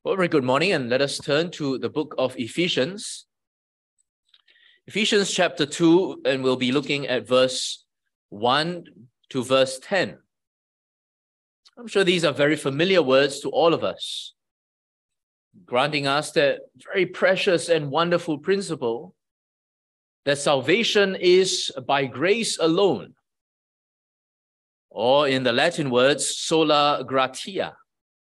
Well, very good morning, and let us turn to the book of Ephesians. Ephesians chapter 2, and we'll be looking at verse 1 to verse 10. I'm sure these are very familiar words to all of us, granting us that very precious and wonderful principle that salvation is by grace alone, or in the Latin words, sola gratia.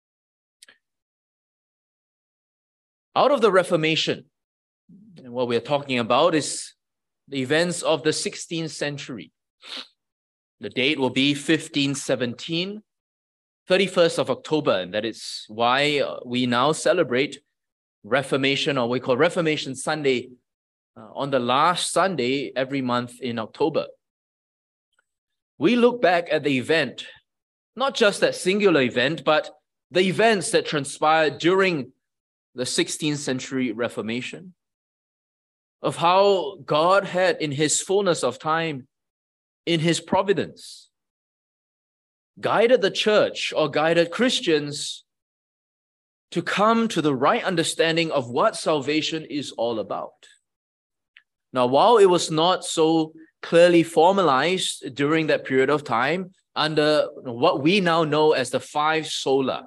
Out of the Reformation, and what we're talking about is the events of the 16th century. The date will be 1517, 31st of October, and that is why we now celebrate Reformation, or we call Reformation Sunday, on the last Sunday every month in October. We look back at the event, not just that singular event, but the events that transpired during the 16th century Reformation, of how God had, in his fullness of time, in his providence, guided the church or guided Christians to come to the right understanding of what salvation is all about. Now, while it was not so clearly formalized during that period of time under what we now know as the five sola,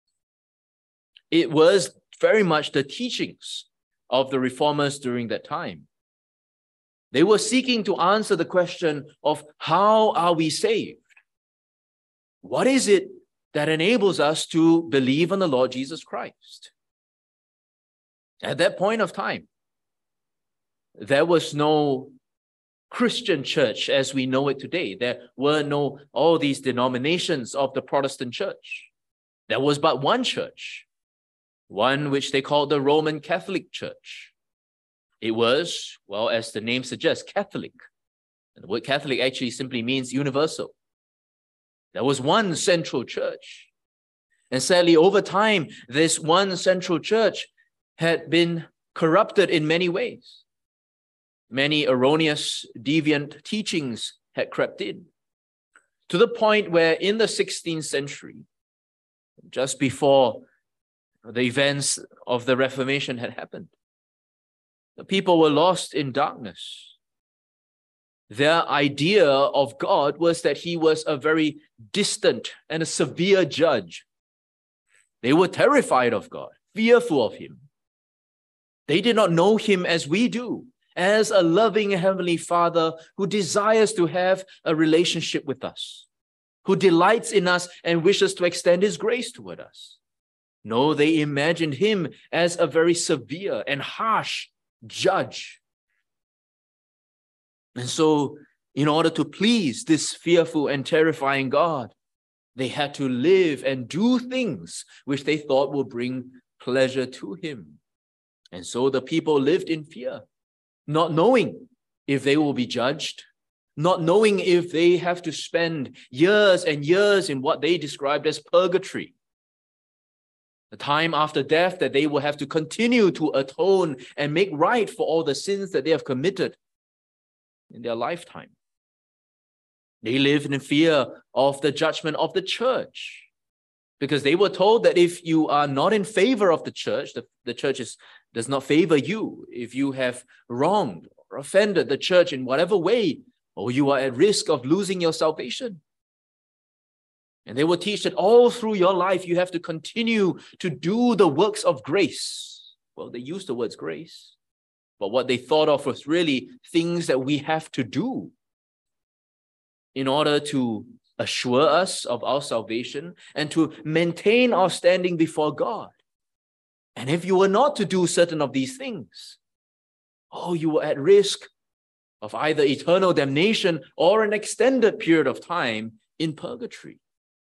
it was very much the teachings of the reformers during that time. They were seeking to answer the question of how are we saved? What is it that enables us to believe on the Lord Jesus Christ? At that point of time, there was no Christian church as we know it today. There were no all these denominations of the Protestant church. There was but one church, one which they called the Roman Catholic Church. It was, well, as the name suggests, Catholic. And the word Catholic actually simply means universal. There was one central church. And sadly, over time, this one central church had been corrupted in many ways. Many erroneous, deviant teachings had crept in, to the point where in the 16th century, just before the events of the Reformation had happened, the people were lost in darkness. Their idea of God was that he was a very distant and a severe judge. They were terrified of God, fearful of him. They did not know him as we do, as a loving Heavenly Father who desires to have a relationship with us, who delights in us and wishes to extend his grace toward us. No, they imagined him as a very severe and harsh judge. And so, in order to please this fearful and terrifying God, they had to live and do things which they thought would bring pleasure to him. And so the people lived in fear, not knowing if they will be judged, not knowing if they have to spend years and years in what they described as purgatory, the time after death that they will have to continue to atone and make right for all the sins that they have committed in their lifetime. They lived in fear of the judgment of the church, because they were told that if you are not in favor of the church, the church does not favor you. If you have wronged or offended the church in whatever way, or you are at risk of losing your salvation. And they will teach that all through your life, you have to continue to do the works of grace. Well, they used the words grace, but what they thought of was really things that we have to do in order to assure us of our salvation and to maintain our standing before God. And if you were not to do certain of these things, you were at risk of either eternal damnation or an extended period of time in purgatory.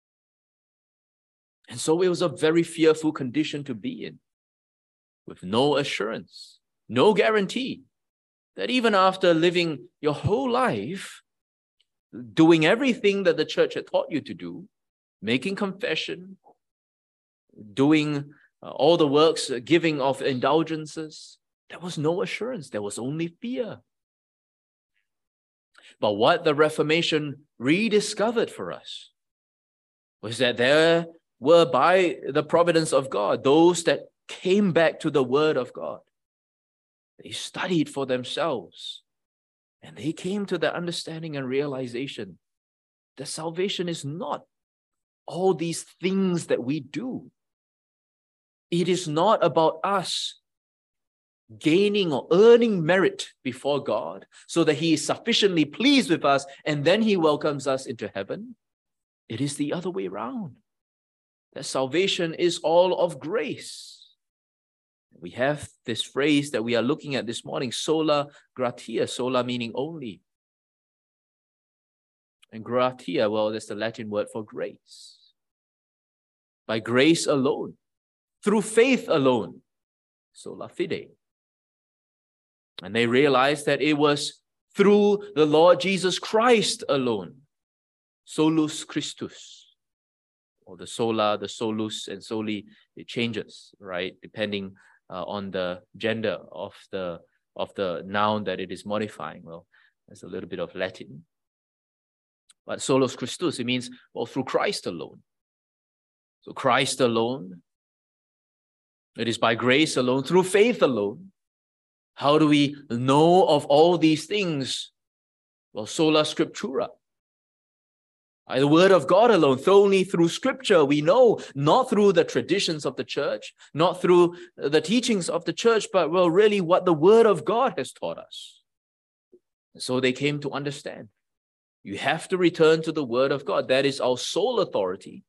And so it was a very fearful condition to be in, with no assurance, no guarantee that even after living your whole life, doing everything that the church had taught you to do, making confession, doing all the works, giving of indulgences, there was no assurance. There was only fear. But what the Reformation rediscovered for us was that there were, by the providence of God, those that came back to the Word of God. They studied for themselves. And they came to the understanding and realization that salvation is not all these things that we do. It is not about us gaining or earning merit before God so that He is sufficiently pleased with us and then He welcomes us into heaven. It is the other way around. That salvation is all of grace. We have this phrase that we are looking at this morning, sola gratia, sola meaning only. And gratia, well, that's the Latin word for grace. By grace alone, through faith alone, sola fide. And they realized that it was through the Lord Jesus Christ alone, solus Christus. Or the sola, the solus, and soli, it changes, right? Depending on the gender of the noun that it is modifying. Well, there's a little bit of Latin. But solus Christus, it means, well, through Christ alone. So Christ alone. It is by grace alone, through faith alone. How do we know of all these things? Well, sola scriptura. By the Word of God alone, only through Scripture we know, not through the traditions of the church, not through the teachings of the church, but well, really what the Word of God has taught us. So they came to understand. You have to return to the Word of God. That is our sole authority.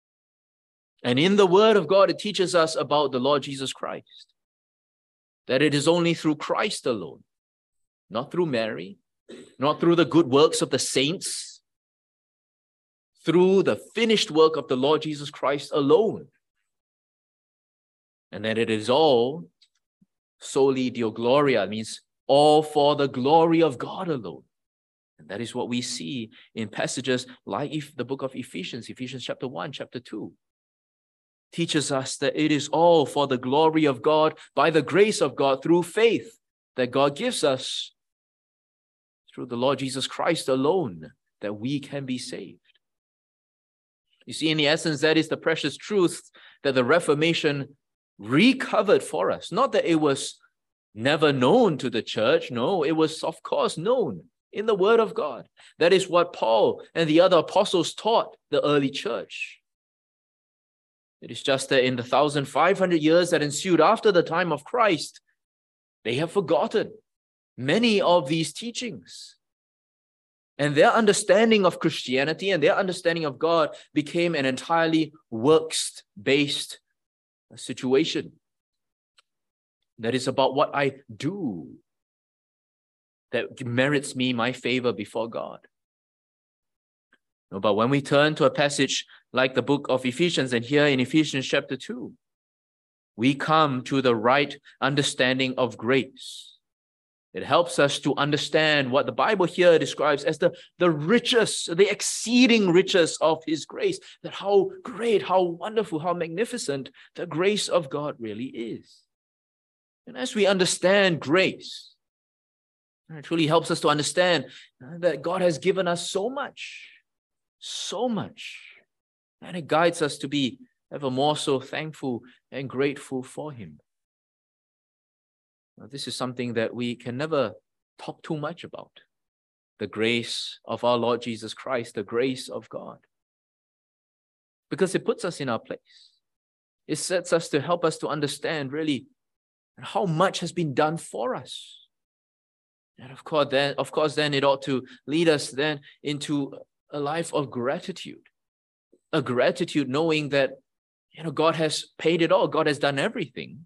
And in the Word of God, it teaches us about the Lord Jesus Christ. That it is only through Christ alone, not through Mary, not through the good works of the saints, through the finished work of the Lord Jesus Christ alone. And that it is all soli Deo Gloria, means all for the glory of God alone. And that is what we see in passages like the book of Ephesians, Ephesians chapter 1, chapter 2. Teaches us that it is all for the glory of God, by the grace of God, through faith that God gives us, through the Lord Jesus Christ alone, that we can be saved. You see, in the essence, that is the precious truth that the Reformation recovered for us. Not that it was never known to the church. No, it was, of course, known in the Word of God. That is what Paul and the other apostles taught the early church. It is just that in the 1,500 years that ensued after the time of Christ, they have forgotten many of these teachings. And their understanding of Christianity and their understanding of God became an entirely works-based situation. That is about what I do that merits me my favor before God. No, but when we turn to a passage like the book of Ephesians, and here in Ephesians chapter 2, we come to the right understanding of grace. It helps us to understand what the Bible here describes as the riches, the exceeding riches of His grace. That how great, how wonderful, how magnificent the grace of God really is. And as we understand grace, it truly helps us to understand that God has given us so much, and it guides us to be ever more so thankful and grateful for Him. Now, this is something that we can never talk too much about. The grace of our Lord Jesus Christ, the grace of God. Because it puts us in our place. It sets us to help us to understand really how much has been done for us. And of course, then it ought to lead us then into a life of gratitude. A gratitude knowing that, God has paid it all. God has done everything.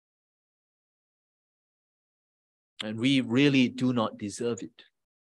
And we really do not deserve it.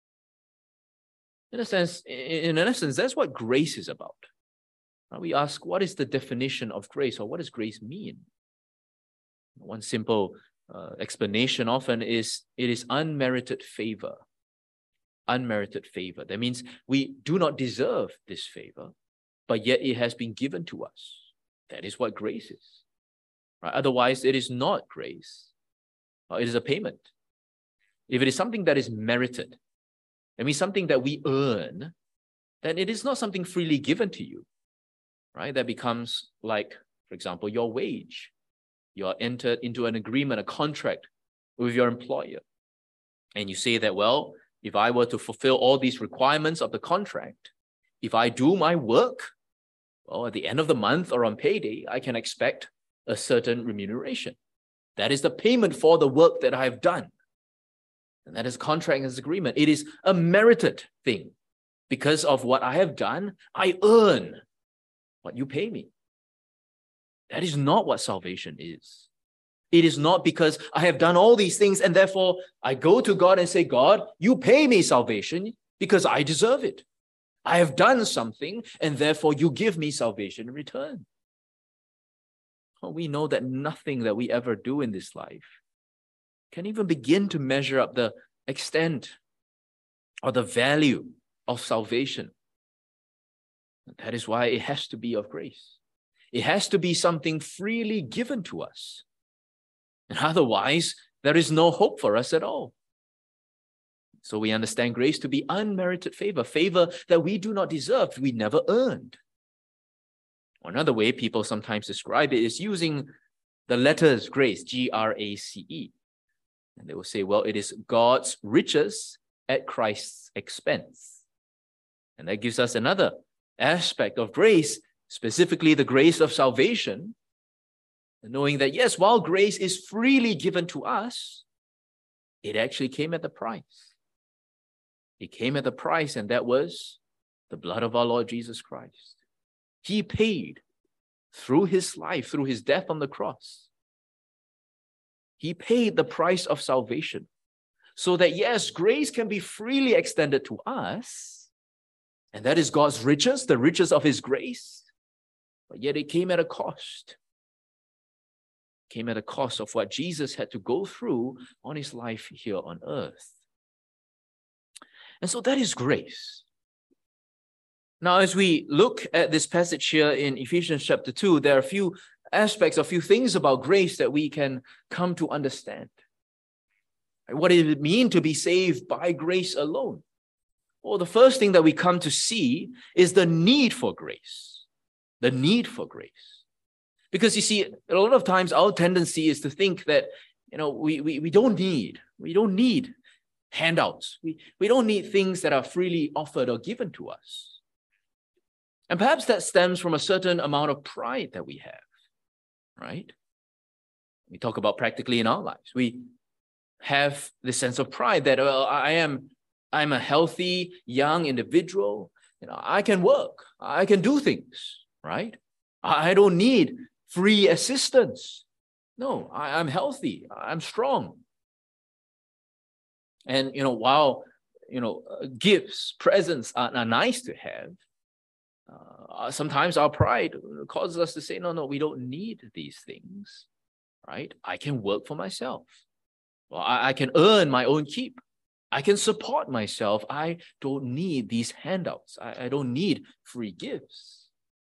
In essence, that's what grace is about. We ask, what is the definition of grace, or what does grace mean? One simple explanation often is it is unmerited favor. Unmerited favor. That means we do not deserve this favor, but yet it has been given to us. That is what grace is. Right? Otherwise, it is not grace. It is a payment. If it is something that is merited, that means something that we earn, then it is not something freely given to you. Right? That becomes like, for example, your wage. You are entered into an agreement, a contract with your employer. And you say that, well, if I were to fulfill all these requirements of the contract, if I do my work, well, at the end of the month or on payday, I can expect a certain remuneration. That is the payment for the work that I have done. And that is contract and agreement. It is a merited thing. Because of what I have done, I earn what you pay me. That is not what salvation is. It is not because I have done all these things and therefore I go to God and say, God, you pay me salvation because I deserve it. I have done something and therefore you give me salvation in return. Well, we know that nothing that we ever do in this life can even begin to measure up the extent or the value of salvation. That is why it has to be of grace. It has to be something freely given to us. And otherwise, there is no hope for us at all. So we understand grace to be unmerited favor, favor that we do not deserve, we never earned. Another way people sometimes describe it is using the letters grace, G-R-A-C-E. And they will say, well, it is God's riches at Christ's expense. And that gives us another aspect of grace, specifically the grace of salvation, knowing that, yes, while grace is freely given to us, it actually came at the price. It came at the price, and that was the blood of our Lord Jesus Christ. He paid through his life, through his death on the cross. He paid the price of salvation so that, yes, grace can be freely extended to us, and that is God's riches, the riches of his grace, but yet it came at a cost. It came at a cost of what Jesus had to go through on his life here on earth. And so that is grace. Now, as we look at this passage here in Ephesians chapter 2, there are a few aspects, a few things about grace that we can come to understand. What does it mean to be saved by grace alone? Well, the first thing that we come to see is the need for grace. The need for grace. Because you see, a lot of times our tendency is to think that, we don't need handouts. We don't need things that are freely offered or given to us. And perhaps that stems from a certain amount of pride that we have, right? We talk about practically in our lives. We have this sense of pride that, well, I'm a healthy, young individual. I can work. I can do things, right? I don't need free assistance. No, I'm healthy. I'm strong. And, while, gifts, presents are nice to have, sometimes our pride causes us to say, no, we don't need these things, right? I can work for myself. Well, I can earn my own keep. I can support myself. I don't need these handouts. I don't need free gifts.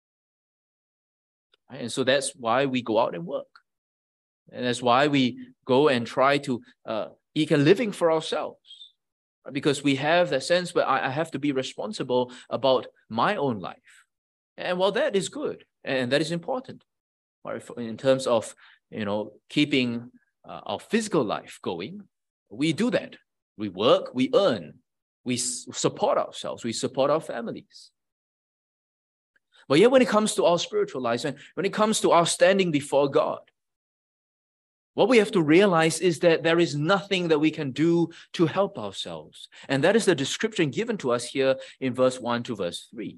Right? And so that's why we go out and work. And that's why we go and try to eke a living for ourselves. Because we have that sense where I have to be responsible about my own life. And while that is good, and that is important, right, in terms of, keeping our physical life going, we do that. We work, we earn, we support ourselves, we support our families. But yet when it comes to our spiritual lives, and when it comes to our standing before God, what we have to realize is that there is nothing that we can do to help ourselves. And that is the description given to us here in verse 1 to verse 3.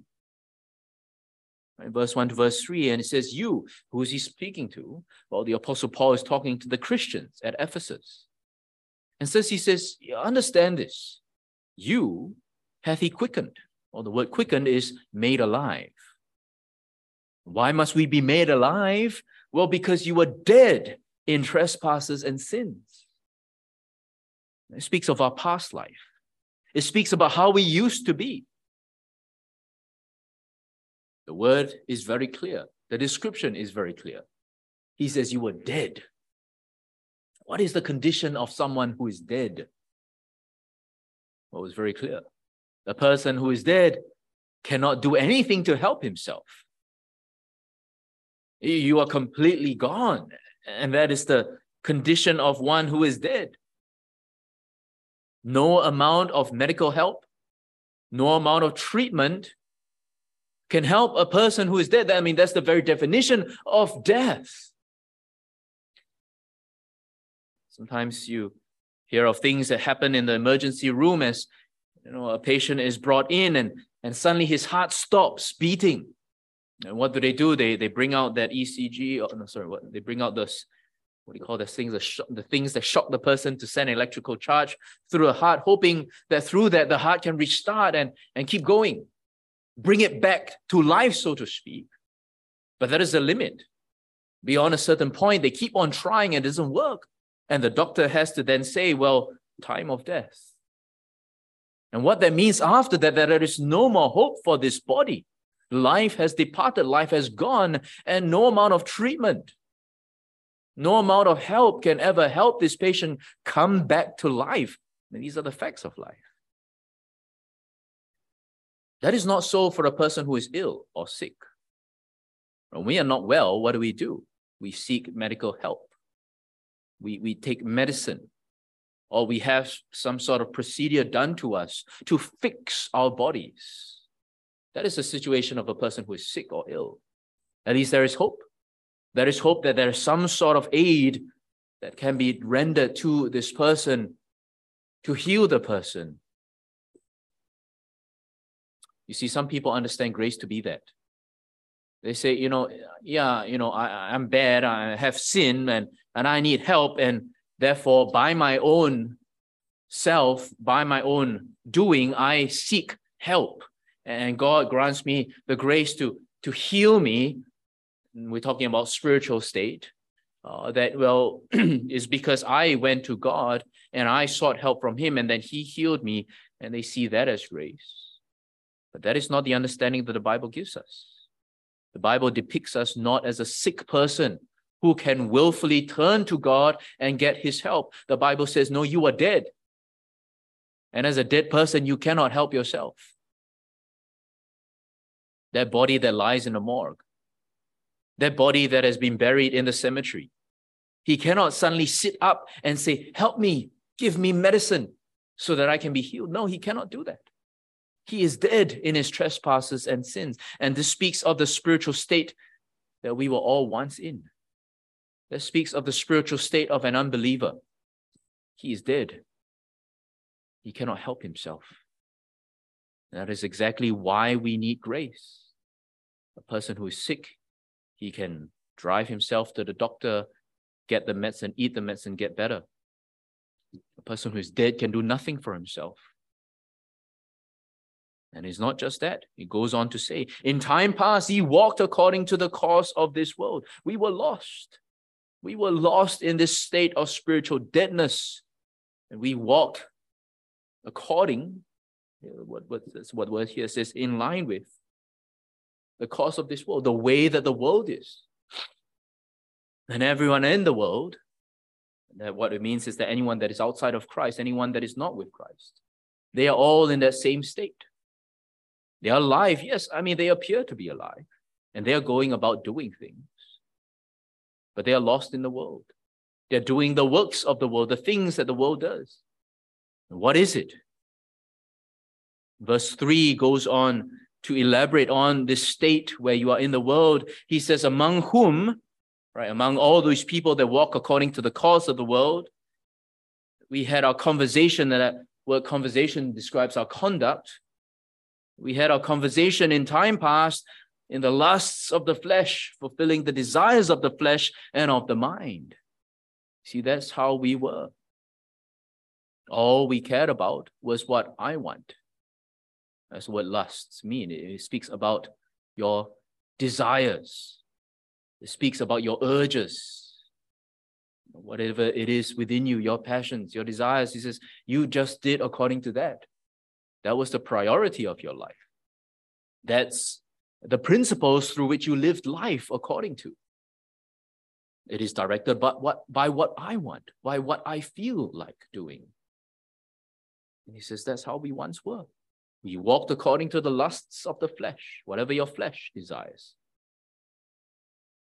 In verse 1 to verse 3, and it says, you, who is he speaking to? Well, the Apostle Paul is talking to the Christians at Ephesus. And he says, understand this. You hath he quickened. Well, the word quickened is made alive. Why must we be made alive? Well, because you were dead in trespasses and sins. It speaks of our past life. It speaks about how we used to be. The word is very clear. The description is very clear. He says you were dead. What is the condition of someone who is dead? Well, it's very clear. The person who is dead cannot do anything to help himself. You are completely gone. And that is the condition of one who is dead. No amount of medical help, no amount of treatment can help a person who is dead. I mean, that's the very definition of death. Sometimes you hear of things that happen in the emergency room as a patient is brought in and suddenly his heart stops beating. And what do? They bring out that ECG. They bring out this, what do you call those things? The things that shock the person to send electrical charge through the heart, hoping that through that the heart can restart and keep going. Bring it back to life, so to speak. But that is the limit. Beyond a certain point, they keep on trying and it doesn't work. And the doctor has to then say, well, time of death. And what that means after that there is no more hope for this body. Life has departed, life has gone, and no amount of treatment, no amount of help can ever help this patient come back to life. And these are the facts of life. That is not so for a person who is ill or sick. When we are not well, what do? We seek medical help. We take medicine, or we have some sort of procedure done to us to fix our bodies. That is the situation of a person who is sick or ill. At least there is hope. There is hope that there is some sort of aid that can be rendered to this person to heal the person. You see, some people understand grace to be that. They say, I'm bad, I have sin, and I need help, and therefore by my own self, by my own doing, I seek help. And God grants me the grace to heal me. We're talking about spiritual state. That is because I went to God and I sought help from Him, and then He healed me, and they see that as grace. But that is not the understanding that the Bible gives us. The Bible depicts us not as a sick person who can willfully turn to God and get His help. The Bible says, no, you are dead. And as a dead person, you cannot help yourself. That body that lies in the morgue, that body that has been buried in the cemetery, he cannot suddenly sit up and say, help me, give me medicine so that I can be healed. No, he cannot do that. He is dead in his trespasses and sins. And this speaks of the spiritual state that we were all once in. That speaks of the spiritual state of an unbeliever. He is dead. He cannot help himself. That is exactly why we need grace. A person who is sick, he can drive himself to the doctor, get the medicine, eat the medicine, get better. A person who is dead can do nothing for himself. And it's not just that. It goes on to say, in time past, ye walked according to the course of this world. We were lost. We were lost in this state of spiritual deadness. And we walked according, what word here says, in line with the course of this world, the way that the world is. And everyone in the world, that what it means is that anyone that is outside of Christ, anyone that is not with Christ, they are all in that same state. They are alive, yes. I mean, they appear to be alive, and they are going about doing things. But they are lost in the world. They're doing the works of the world, the things that the world does. And what is it? Verse 3 goes on to elaborate on this state where you are in the world. He says, among whom, right, among all those people that walk according to the course of the world, we had our conversation, that word conversation describes our conduct. We had our conversation in time past in the lusts of the flesh, fulfilling the desires of the flesh and of the mind. See, that's how we were. All we cared about was what I want. That's what lusts mean. It speaks about your desires. It speaks about your urges. Whatever it is within you, your passions, your desires. He says, you just did according to that. That was the priority of your life. That's the principles through which you lived life according to. It is directed by what I want, by what I feel like doing. And he says, that's how we once were. We walked according to the lusts of the flesh, whatever your flesh desires.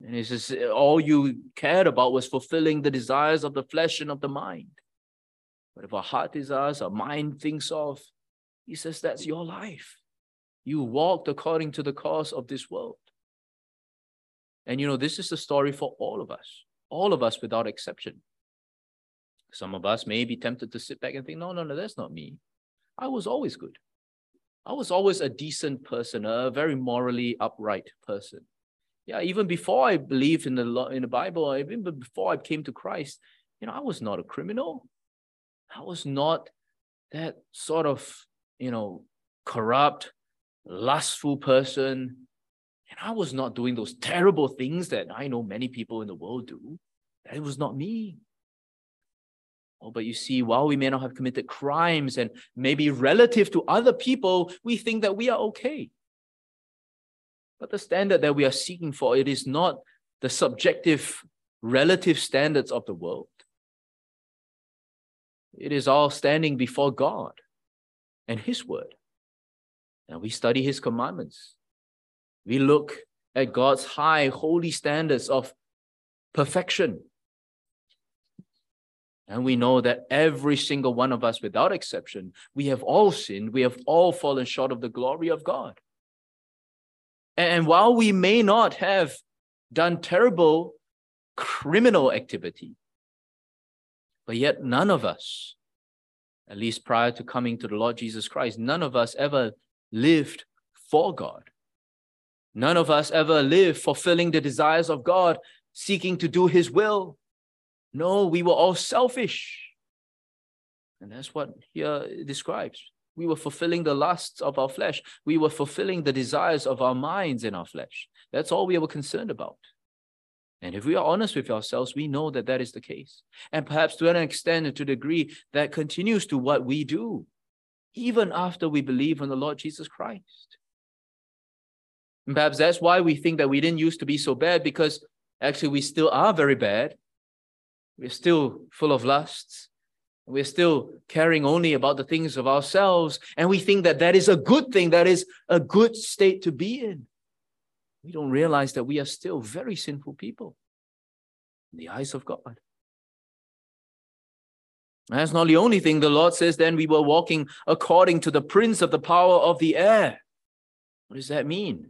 And he says, all you cared about was fulfilling the desires of the flesh and of the mind. But if our heart desires, our mind thinks of, he says, that's your life. You walked according to the course of this world. And this is the story for all of us without exception. Some of us may be tempted to sit back and think, no, that's not me. I was always good. I was always a decent person, a very morally upright person. Yeah, even before I believed in the Bible, even before I came to Christ, I was not a criminal. I was not that sort of, corrupt, lustful person. And I was not doing those terrible things that I know many people in the world do. That was not me. Oh, but you see, while we may not have committed crimes and maybe relative to other people, we think that we are okay. But the standard that we are seeking for, it is not the subjective, relative standards of the world. It is all standing before God and His word. And we study His commandments. We look at God's high, holy standards of perfection. And we know that every single one of us, without exception, we have all sinned. We have all fallen short of the glory of God. And while we may not have done terrible criminal activity, but yet none of us, at least prior to coming to the Lord Jesus Christ, none of us ever lived for God. None of us ever lived fulfilling the desires of God, seeking to do His will. No, we were all selfish. And that's what here it describes. We were fulfilling the lusts of our flesh. We were fulfilling the desires of our minds in our flesh. That's all we were concerned about. And if we are honest with ourselves, we know that that is the case. And perhaps to an extent and to a degree, that continues to what we do, even after we believe in the Lord Jesus Christ. And perhaps that's why we think that we didn't used to be so bad, because actually we still are very bad. We're still full of lusts. We're still caring only about the things of ourselves. And we think that that is a good thing. That is a good state to be in. We don't realize that we are still very sinful people in the eyes of God. And that's not the only thing. The Lord says then we were walking according to the prince of the power of the air. What does that mean?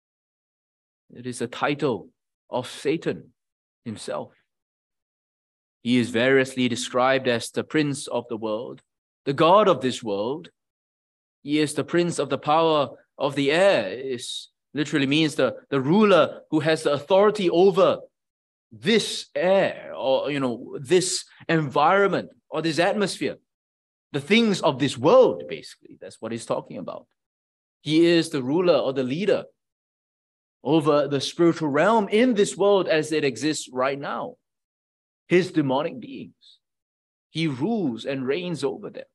It is a title of Satan himself. He is variously described as the prince of the world, the god of this world. He is the prince of the power of the air. It literally means the ruler who has the authority over this air, or this environment or this atmosphere, the things of this world, basically. That's what he's talking about. He is the ruler or the leader over the spiritual realm in this world as it exists right now. His demonic beings. He rules and reigns over them.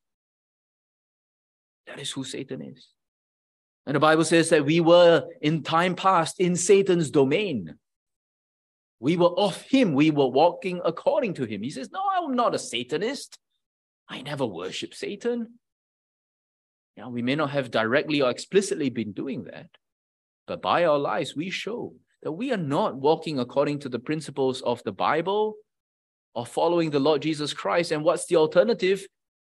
That is who Satan is. And the Bible says that we were in time past in Satan's domain. We were of him. We were walking according to him. He says, no, I'm not a Satanist. I never worship Satan. Now, we may not have directly or explicitly been doing that, but by our lives, we show that we are not walking according to the principles of the Bible or following the Lord Jesus Christ. And what's the alternative?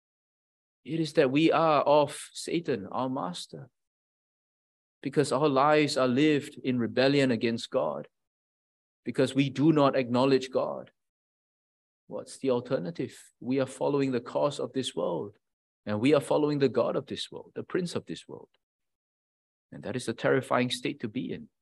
It is that we are of Satan, our master, because our lives are lived in rebellion against God, because we do not acknowledge God. What's the alternative? We are following the course of this world, and we are following the God of this world, the prince of this world. And that is a terrifying state to be in.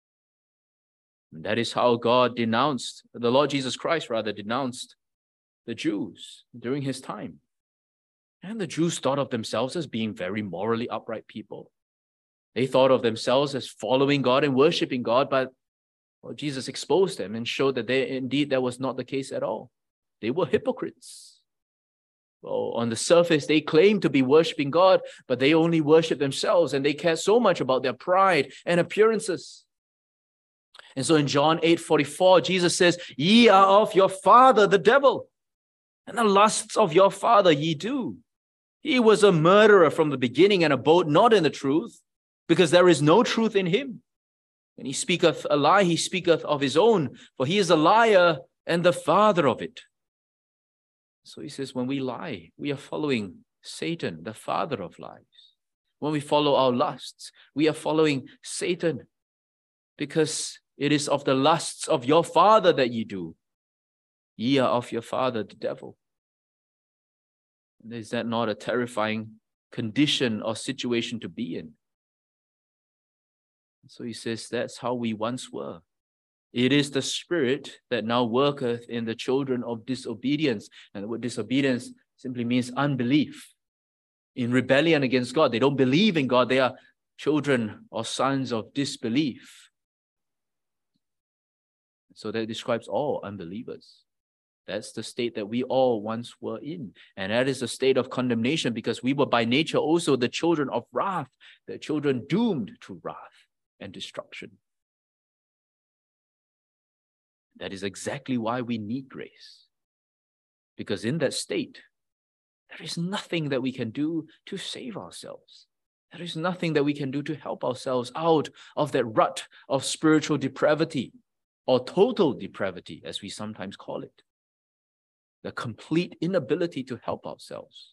And that is how God denounced, the Lord Jesus Christ rather denounced the Jews during his time. And the Jews thought of themselves as being very morally upright people. They thought of themselves as following God and worshiping God, but Jesus exposed them and showed that that was not the case at all. They were hypocrites. Well, on the surface, they claimed to be worshiping God, but they only worship themselves, and they care so much about their pride and appearances. And so in John 8:44, Jesus says, ye are of your father, the devil, and the lusts of your father ye do. He was a murderer from the beginning and abode not in the truth, because there is no truth in him. When he speaketh a lie, he speaketh of his own, for he is a liar and the father of it. So he says, when we lie, we are following Satan, the father of lies. When we follow our lusts, we are following Satan, because it is of the lusts of your father that ye do. Ye are of your father, the devil. And is that not a terrifying condition or situation to be in? So he says, that's how we once were. It is the spirit that now worketh in the children of disobedience. And the word disobedience simply means unbelief. In rebellion against God. They don't believe in God. They are children or sons of disbelief. So that describes all unbelievers. That's the state that we all once were in. And that is a state of condemnation, because we were by nature also the children of wrath, the children doomed to wrath and destruction. That is exactly why we need grace. Because in that state, there is nothing that we can do to save ourselves. There is nothing that we can do to help ourselves out of that rut of spiritual depravity, or total depravity, as we sometimes call it. The complete inability to help ourselves.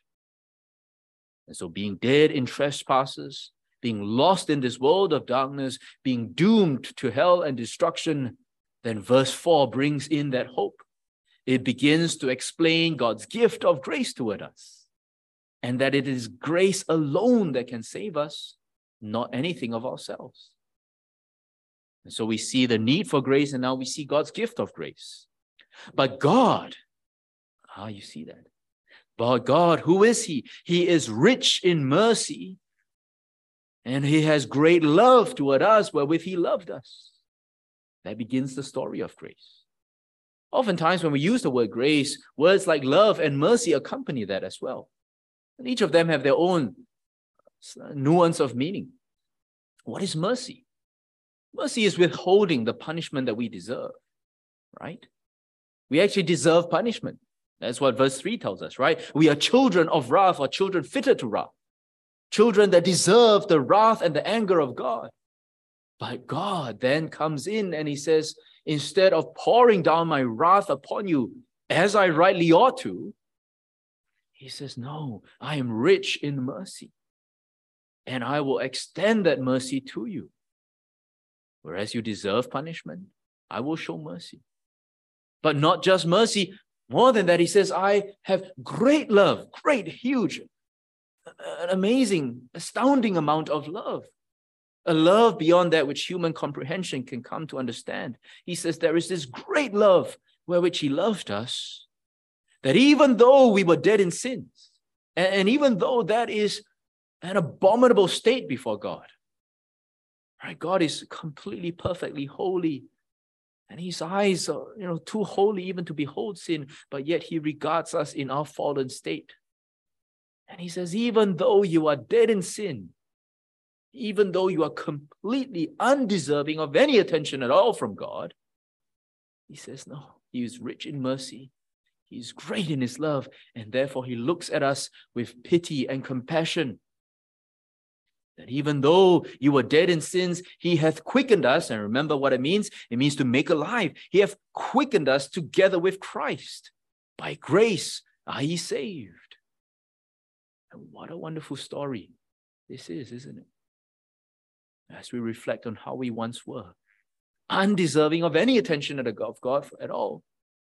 And so being dead in trespasses, being lost in this world of darkness, being doomed to hell and destruction, then verse 4 brings in that hope. It begins to explain God's gift of grace toward us, and that it is grace alone that can save us, not anything of ourselves. And so we see the need for grace, and now we see God's gift of grace. But God, you see that. But God, who is He? He is rich in mercy, and He has great love toward us, wherewith He loved us. That begins the story of grace. Oftentimes when we use the word grace, words like love and mercy accompany that as well. And each of them have their own nuance of meaning. What is mercy? Mercy is withholding the punishment that we deserve, right? We actually deserve punishment. That's what verse 3 tells us, right? We are children of wrath, or children fitted to wrath. Children that deserve the wrath and the anger of God. But God then comes in and He says, instead of pouring down my wrath upon you, as I rightly ought to, He says, no, I am rich in mercy, and I will extend that mercy to you. Whereas you deserve punishment, I will show mercy. But not just mercy, more than that, He says, I have great love, great, huge, an amazing, astounding amount of love. A love beyond that which human comprehension can come to understand. He says there is this great love wherewith He loved us, that even though we were dead in sins, and even though that is an abominable state before God, right? God is completely, perfectly holy, and His eyes are, too holy even to behold sin, but yet He regards us in our fallen state. And He says, even though you are dead in sin, even though you are completely undeserving of any attention at all from God, He says, no, He is rich in mercy. He is great in His love, and therefore He looks at us with pity and compassion. That even though you were dead in sins, He hath quickened us. And remember what it means? It means to make alive. He hath quickened us together with Christ. By grace are ye saved. And what a wonderful story this is, isn't it? As we reflect on how we once were, undeserving of any attention of God at all.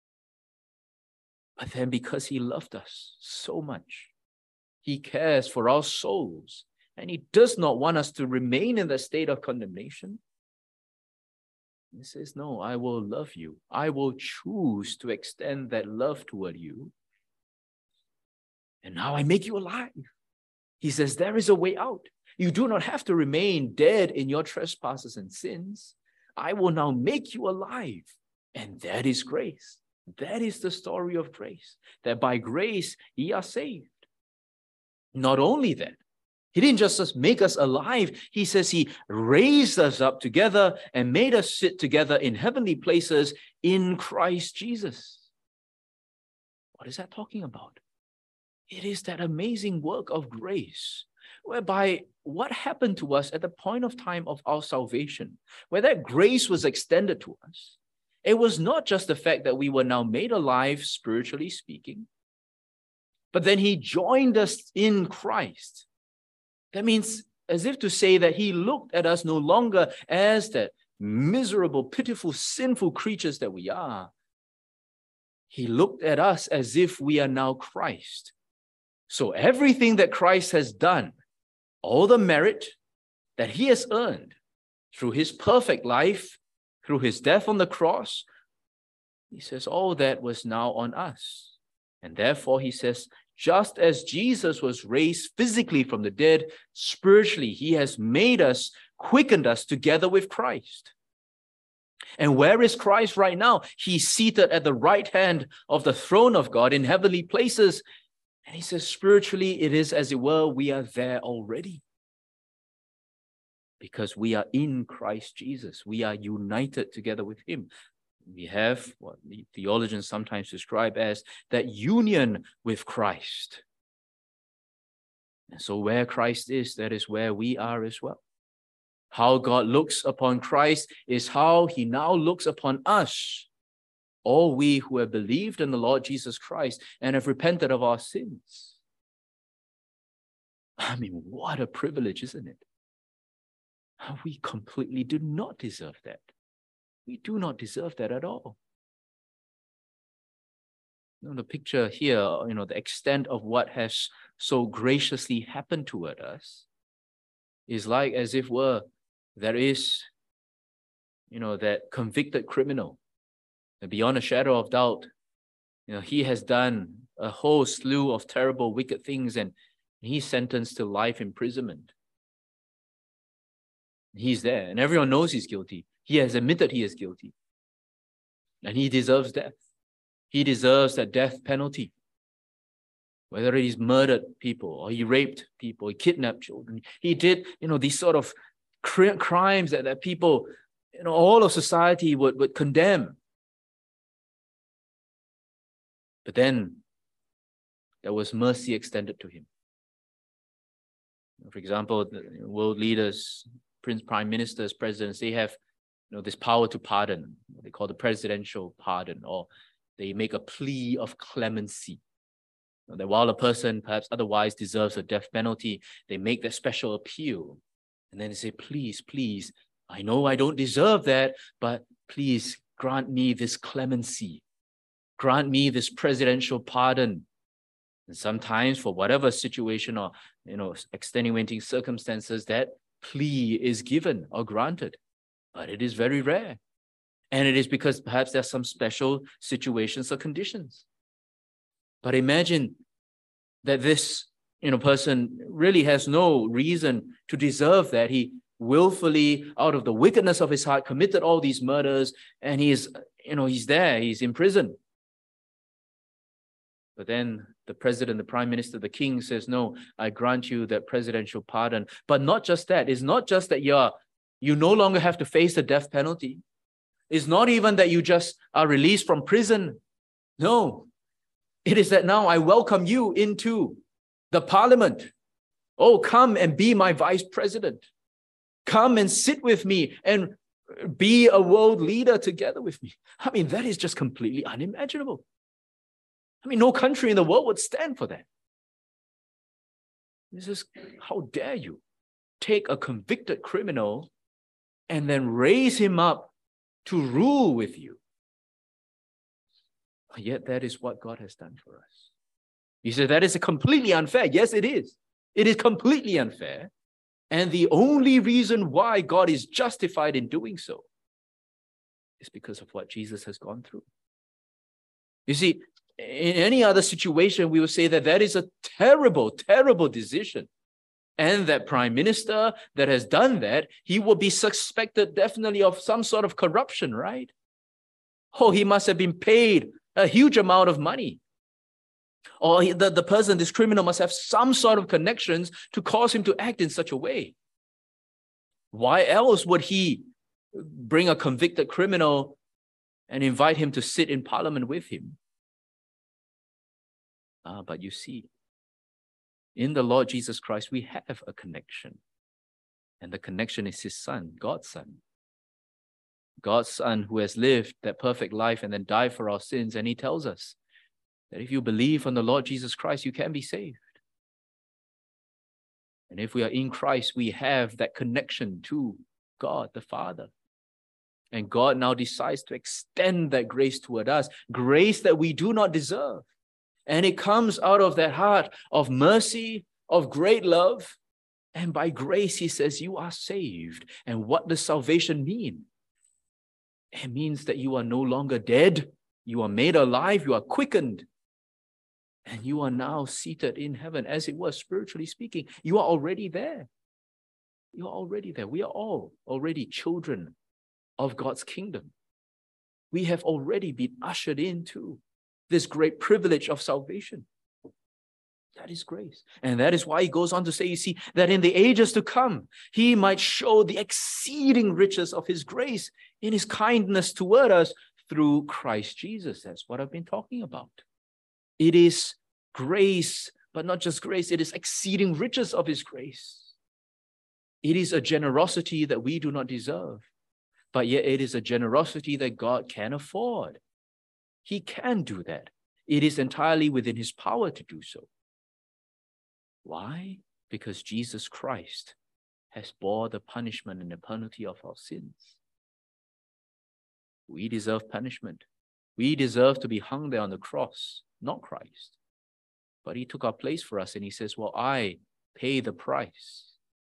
But then because He loved us so much, He cares for our souls, and He does not want us to remain in the state of condemnation. He says, no, I will love you. I will choose to extend that love toward you. And now I make you alive. He says, there is a way out. You do not have to remain dead in your trespasses and sins. I will now make you alive. And that is grace. That is the story of grace. That by grace ye are saved. Not only that, He didn't just make us alive. He says He raised us up together and made us sit together in heavenly places in Christ Jesus. What is that talking about? It is that amazing work of grace whereby what happened to us at the point of time of our salvation, where that grace was extended to us, it was not just the fact that we were now made alive, spiritually speaking, but then he joined us in Christ. That means as if to say that he looked at us no longer as that miserable, pitiful, sinful creatures that we are. He looked at us as if we are now Christ. So everything that Christ has done, all the merit that he has earned through his perfect life, through his death on the cross, he says all that was now on us. And therefore he says, just as Jesus was raised physically from the dead, spiritually, he has made us, quickened us together with Christ. And where is Christ right now? He's seated at the right hand of the throne of God in heavenly places. And he says, spiritually, it is as it were, we are there already. Because we are in Christ Jesus. We are united together with him. We have what the theologians sometimes describe as that union with Christ. And so where Christ is, that is where we are as well. How God looks upon Christ is how he now looks upon us, all we who have believed in the Lord Jesus Christ and have repented of our sins. I mean, what a privilege, isn't it? We completely do not deserve that. We do not deserve that at all. The picture here, the extent of what has so graciously happened toward us is like as if there is, that convicted criminal. And beyond a shadow of doubt, he has done a whole slew of terrible, wicked things, and he's sentenced to life imprisonment. He's there, and everyone knows he's guilty. He has admitted he is guilty. And he deserves death. He deserves that death penalty. Whether he's murdered people, or he raped people, he kidnapped children. He did, these sort of crimes that people, all of society would condemn. But then there was mercy extended to him. For example, the world leaders, prime ministers, presidents, they have this power to pardon. They call the presidential pardon, or they make a plea of clemency. That while a person perhaps otherwise deserves a death penalty, they make that special appeal. And then they say, please, please, I know I don't deserve that, but please grant me this clemency. Grant me this presidential pardon. And sometimes for whatever situation or, extenuating circumstances, that plea is given or granted. But it is very rare. And it is because perhaps there's some special situations or conditions. But imagine that this, person really has no reason to deserve that. He willfully, out of the wickedness of his heart, committed all these murders, and he's there, he's in prison. But then the president, the prime minister, the king says, no, I grant you that presidential pardon. But not just that. It's not just that you no longer have to face the death penalty. It's not even that you just are released from prison. No. It is that now I welcome you into the parliament. Oh, come and be my vice president. Come and sit with me and be a world leader together with me. I mean, that is just completely unimaginable. I mean, no country in the world would stand for that. This is, how dare you take a convicted criminal and then raise him up to rule with you. Yet that is what God has done for us. You say that is completely unfair. Yes, it is. It is completely unfair. And the only reason why God is justified in doing so is because of what Jesus has gone through. You see, in any other situation, we would say that is a terrible, terrible decision. And that prime minister that has done that, he will be suspected definitely of some sort of corruption, right? Oh, he must have been paid a huge amount of money. Or the person, this criminal, must have some sort of connections to cause him to act in such a way. Why else would he bring a convicted criminal and invite him to sit in parliament with him? But you see, In the Lord Jesus Christ, we have a connection. And the connection is his Son, God's Son. God's Son who has lived that perfect life and then died for our sins. And he tells us that if you believe on the Lord Jesus Christ, you can be saved. And if we are in Christ, we have that connection to God the Father. And God now decides to extend that grace toward us, grace that we do not deserve. And it comes out of that heart of mercy, of great love. And by grace, he says, you are saved. And what does salvation mean? It means that you are no longer dead. You are made alive. You are quickened. And you are now seated in heaven, as it was spiritually speaking. You are already there. You are already there. We are all already children of God's kingdom. We have already been ushered into this great privilege of salvation. That is grace. And that is why he goes on to say, you see, that in the ages to come, he might show the exceeding riches of his grace in his kindness toward us through Christ Jesus. That's what I've been talking about. It is grace, but not just grace, it is exceeding riches of his grace. It is a generosity that we do not deserve, but yet it is a generosity that God can afford. He can do that. It is entirely within his power to do so. Why? Because Jesus Christ has bore the punishment and the penalty of our sins. We deserve punishment. We deserve to be hung there on the cross, not Christ. But he took our place for us and he says, well, I pay the price.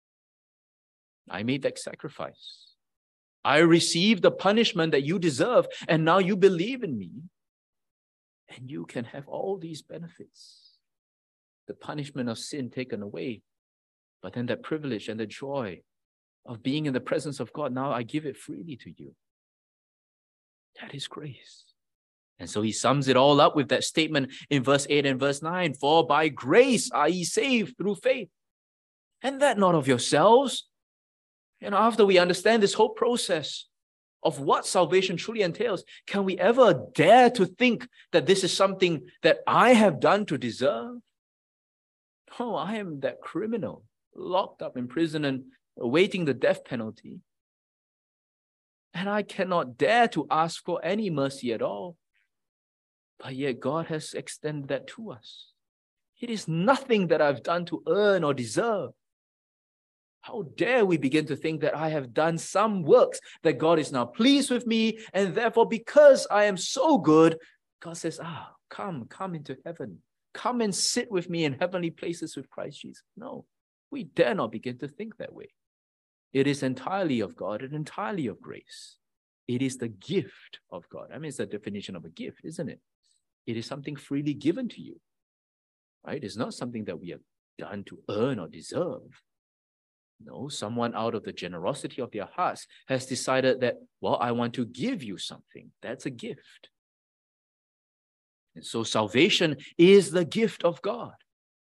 I made that sacrifice. I received the punishment that you deserve, and now you believe in me, and you can have all these benefits. The punishment of sin taken away, but then that privilege and the joy of being in the presence of God, now I give it freely to you. That is grace. And so he sums it all up with that statement in verse 8 and verse 9, for by grace are ye saved through faith, and that not of yourselves. And after we understand this whole process of what salvation truly entails, can we ever dare to think that this is something that I have done to deserve? Oh, I am that criminal locked up in prison and awaiting the death penalty. And I cannot dare to ask for any mercy at all. But yet God has extended that to us. It is nothing that I've done to earn or deserve. How dare we begin to think that I have done some works, that God is now pleased with me, and therefore because I am so good, God says, come into heaven. Come and sit with me in heavenly places with Christ Jesus. No, we dare not begin to think that way. It is entirely of God and entirely of grace. It is the gift of God. I mean, it's the definition of a gift, isn't it? It is something freely given to you, right? It's not something that we have done to earn or deserve. No, someone out of the generosity of their hearts has decided that, well, I want to give you something. That's a gift. And so salvation is the gift of God.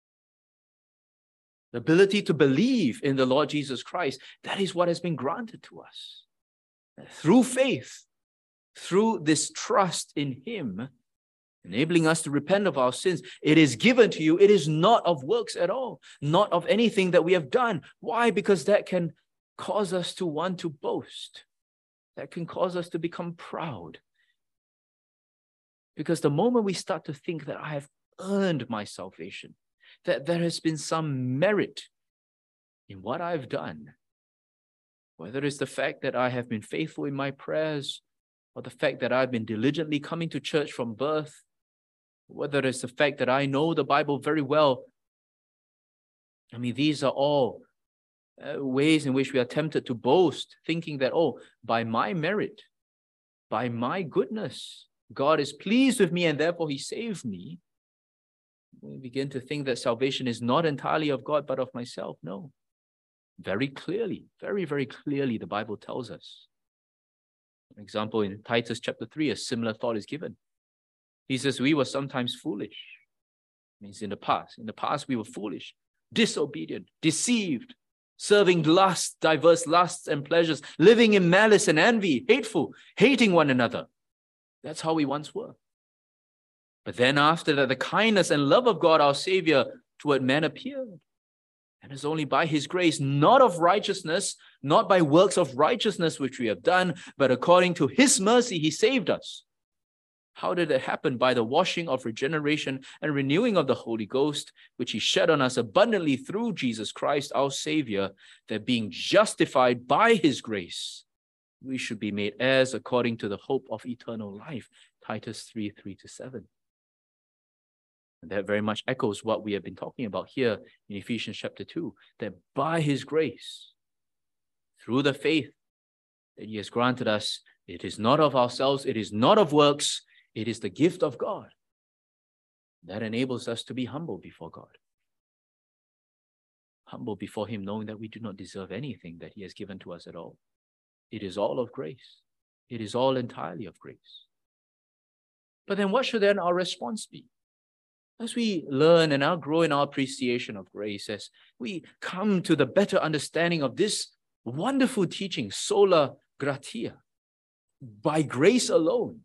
The ability to believe in the Lord Jesus Christ, that is what has been granted to us. Through faith, through this trust in him, enabling us to repent of our sins, it is given to you. It is not of works at all, not of anything that we have done. Why? Because that can cause us to want to boast. That can cause us to become proud. Because the moment we start to think that I have earned my salvation, that there has been some merit in what I've done, whether it's the fact that I have been faithful in my prayers, or the fact that I've been diligently coming to church from birth, whether it's the fact that I know the Bible very well. I mean, these are all ways in which we are tempted to boast, thinking that, by my merit, by my goodness, God is pleased with me and therefore he saved me. We begin to think that salvation is not entirely of God, but of myself. No. Very clearly, very, very clearly, the Bible tells us. For example, in Titus chapter 3, a similar thought is given. He says, we were sometimes foolish. It means in the past. In the past, we were foolish, disobedient, deceived, serving diverse lusts and pleasures, living in malice and envy, hateful, hating one another. That's how we once were. But then after that, the kindness and love of God, our Savior, toward men appeared. And it's only by his grace, not of righteousness, not by works of righteousness which we have done, but according to his mercy, he saved us. How did it happen? By the washing of regeneration and renewing of the Holy Ghost, which he shed on us abundantly through Jesus Christ, our Savior, that being justified by his grace, we should be made heirs according to the hope of eternal life. Titus 3:3-7. And that very much echoes what we have been talking about here in Ephesians chapter 2, that by his grace, through the faith that he has granted us, it is not of ourselves, it is not of works, it is the gift of God that enables us to be humble before God. Humble before him, knowing that we do not deserve anything that he has given to us at all. It is all of grace. It is all entirely of grace. But then what should then our response be? As we learn and now grow in our appreciation of grace, as we come to the better understanding of this wonderful teaching, sola gratia, by grace alone.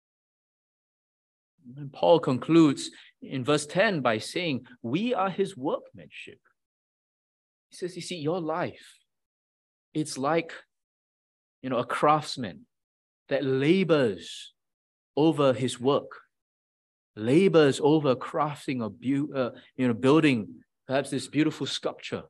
And Paul concludes in verse 10 by saying, we are his workmanship. He says, you see, your life, it's like, a craftsman that labors over his work. Labors over crafting or building perhaps this beautiful sculpture,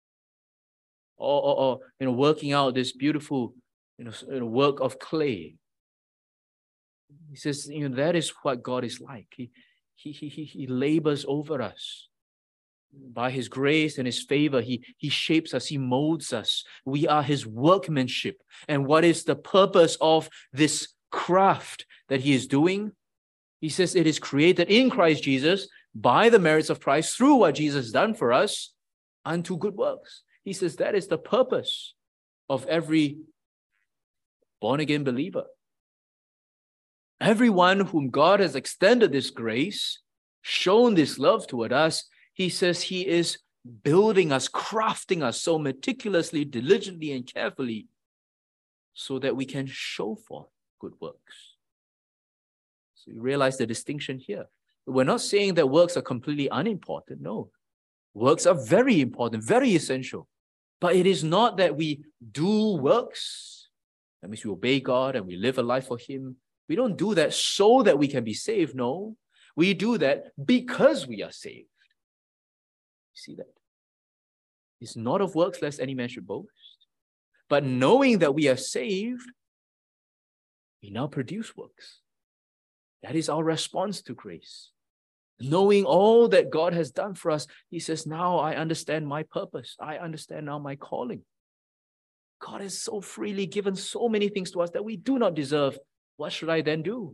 or working out this beautiful work of clay. He says, that is what God is like. He labors over us. By his grace and his favor, he shapes us, he molds us. We are his workmanship. And what is the purpose of this craft that he is doing? He says it is created in Christ Jesus by the merits of Christ through what Jesus has done for us unto good works. He says that is the purpose of every born-again believer. Everyone whom God has extended this grace, shown this love toward us, he says he is building us, crafting us so meticulously, diligently, and carefully so that we can show forth good works. So you realize the distinction here. We're not saying that works are completely unimportant. No. Works are very important, very essential. But it is not that we do works. That means we obey God and we live a life for him. We don't do that so that we can be saved. No. We do that because we are saved. You see that? It's not of works lest any man should boast. But knowing that we are saved, we now produce works. That is our response to grace. Knowing all that God has done for us, he says, now I understand my purpose. I understand now my calling. God has so freely given so many things to us that we do not deserve. What should I then do?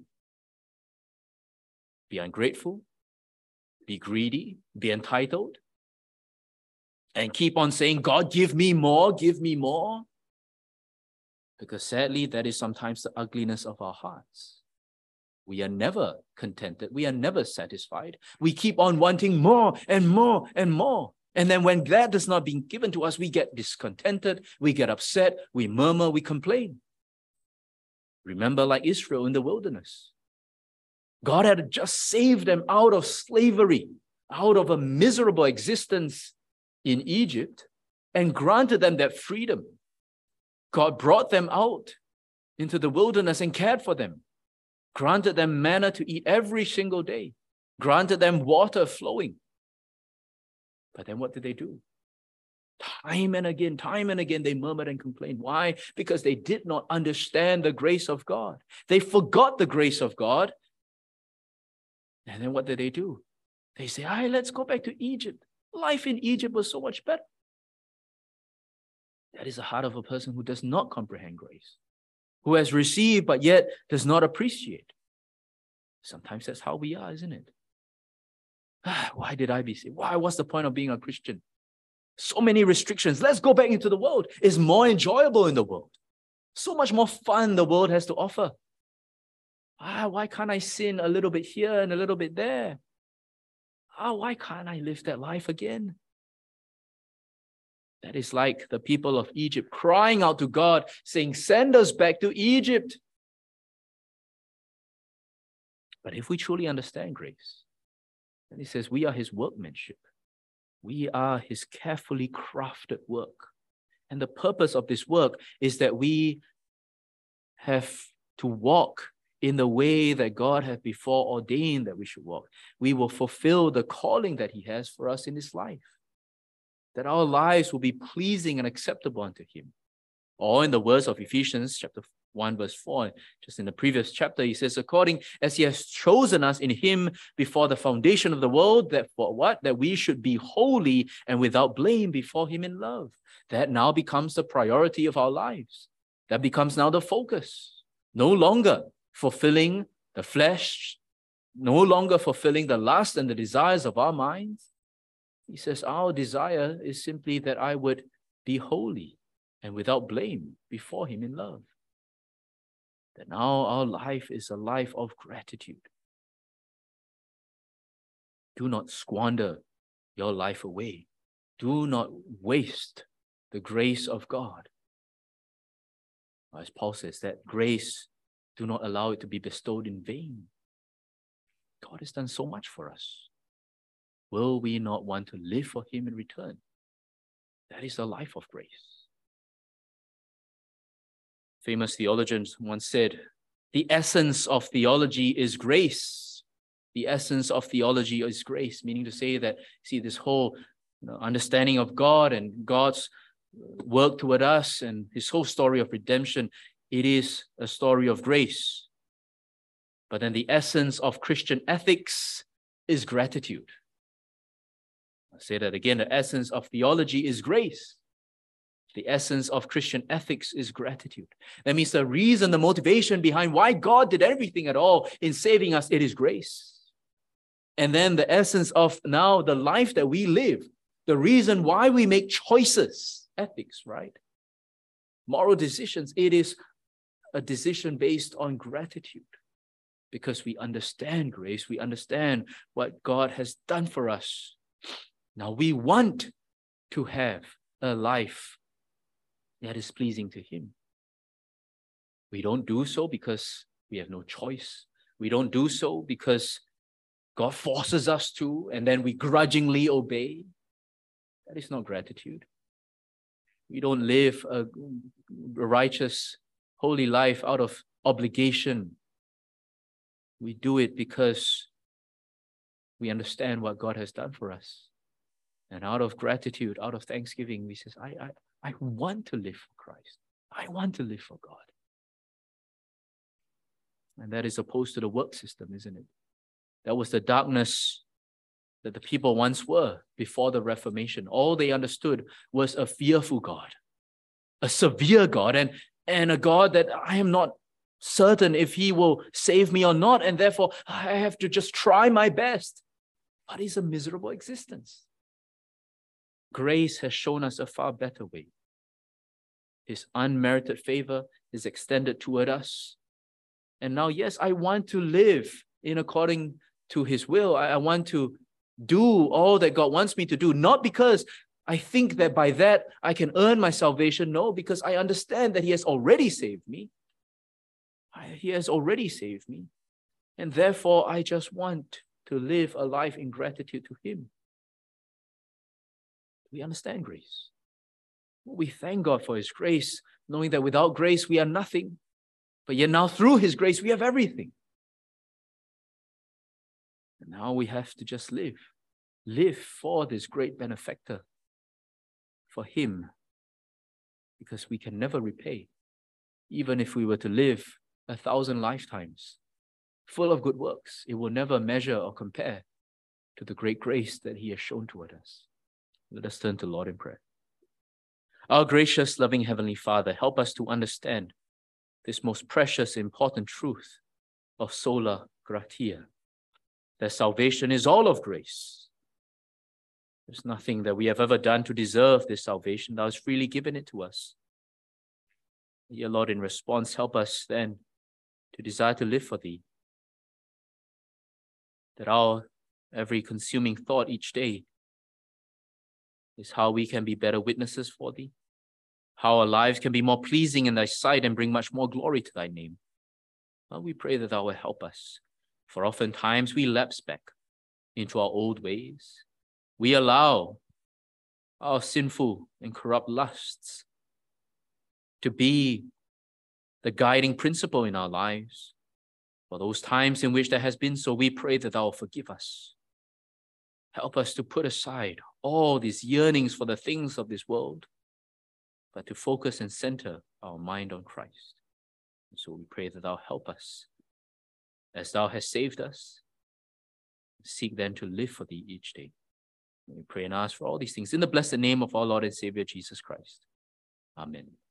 Be ungrateful, be greedy, be entitled, and keep on saying, God, give me more, give me more. Because sadly, that is sometimes the ugliness of our hearts. We are never contented. We are never satisfied. We keep on wanting more and more and more. And then when that is not being given to us, we get discontented, we get upset, we murmur, we complain. Remember, like Israel in the wilderness. God had just saved them out of slavery, out of a miserable existence in Egypt, and granted them that freedom. God brought them out into the wilderness and cared for them. Granted them manna to eat every single day. Granted them water flowing. But then what did they do? Time and again, they murmured and complained. Why? Because they did not understand the grace of God. They forgot the grace of God. And then what did they do? They say, let's go back to Egypt. Life in Egypt was so much better. That is the heart of a person who does not comprehend grace, who has received but yet does not appreciate. Sometimes that's how we are, isn't it? Why did I be saved? Why? What's the point of being a Christian? So many restrictions. Let's go back into the world. It's more enjoyable in the world. So much more fun the world has to offer. Why can't I sin a little bit here and a little bit there? Why can't I live that life again? That is like the people of Egypt crying out to God, saying, send us back to Egypt. But if we truly understand grace, then he says we are his workmanship. We are his carefully crafted work. And the purpose of this work is that we have to walk in the way that God had before ordained that we should walk. We will fulfill the calling that he has for us in this life. That our lives will be pleasing and acceptable unto him. Or in the words of Ephesians chapter 1 verse 4, just in the previous chapter, he says, according as he has chosen us in him before the foundation of the world, that for what? That we should be holy and without blame before him in love. That now becomes the priority of our lives. That becomes now the focus. No longer fulfilling the flesh, no longer fulfilling the lust and the desires of our minds. He says, our desire is simply that I would be holy and without blame before him in love. That now our life is a life of gratitude. Do not squander your life away. Do not waste the grace of God. As Paul says, that grace, do not allow it to be bestowed in vain. God has done so much for us. Will we not want to live for him in return? That is the life of grace. Famous theologians once said, the essence of theology is grace. The essence of theology is grace, meaning to say that, see, this whole understanding of God and God's work toward us and his whole story of redemption, it is a story of grace. But then the essence of Christian ethics is gratitude. I'll say that again, the essence of theology is grace. The essence of Christian ethics is gratitude. That means the reason, the motivation behind why God did everything at all in saving us, it is grace. And then the essence of now the life that we live, the reason why we make choices, ethics, right? Moral decisions, it is a decision based on gratitude. Because we understand grace, we understand what God has done for us. Now we want to have a life that is pleasing to him. We don't do so because we have no choice. We don't do so because God forces us to, and then we grudgingly obey. That is not gratitude. We don't live a righteous, holy life out of obligation. We do it because we understand what God has done for us. And out of gratitude, out of thanksgiving, we say, I want to live for Christ. I want to live for God. And that is opposed to the work system, isn't it? That was the darkness that the people once were before the Reformation. All they understood was a fearful God, a severe God, and a God that I am not certain if he will save me or not, and therefore I have to just try my best. But it's a miserable existence. Grace has shown us a far better way. His unmerited favor is extended toward us. And now, yes, I want to live in according to his will. I want to do all that God wants me to do, not because I think that by that I can earn my salvation. No, because I understand that he has already saved me. He has already saved me. And therefore, I just want to live a life in gratitude to him. We understand grace. We thank God for his grace, knowing that without grace, we are nothing. But yet now through his grace, we have everything. And now we have to just live. Live for this great benefactor, for him, because we can never repay. Even if we were to live 1,000 lifetimes full of good works, it will never measure or compare to the great grace that he has shown toward us. Let us turn to Lord in prayer. Our gracious, loving Heavenly Father, help us to understand this most precious, important truth of sola gratia, that salvation is all of grace. There's nothing that we have ever done to deserve this salvation. Thou hast freely given it to us. Dear Lord, in response, help us then to desire to live for thee, that our every consuming thought each day is how we can be better witnesses for thee, how our lives can be more pleasing in thy sight and bring much more glory to thy name. Well, we pray that thou will help us, for oftentimes we lapse back into our old ways. We allow our sinful and corrupt lusts to be the guiding principle in our lives. For those times in which that has been so, we pray that thou will forgive us. Help us to put aside all these yearnings for the things of this world, but to focus and center our mind on Christ. And so we pray that thou help us as thou hast saved us. Seek then to live for thee each day. And we pray and ask for all these things in the blessed name of our Lord and Savior Jesus Christ. Amen.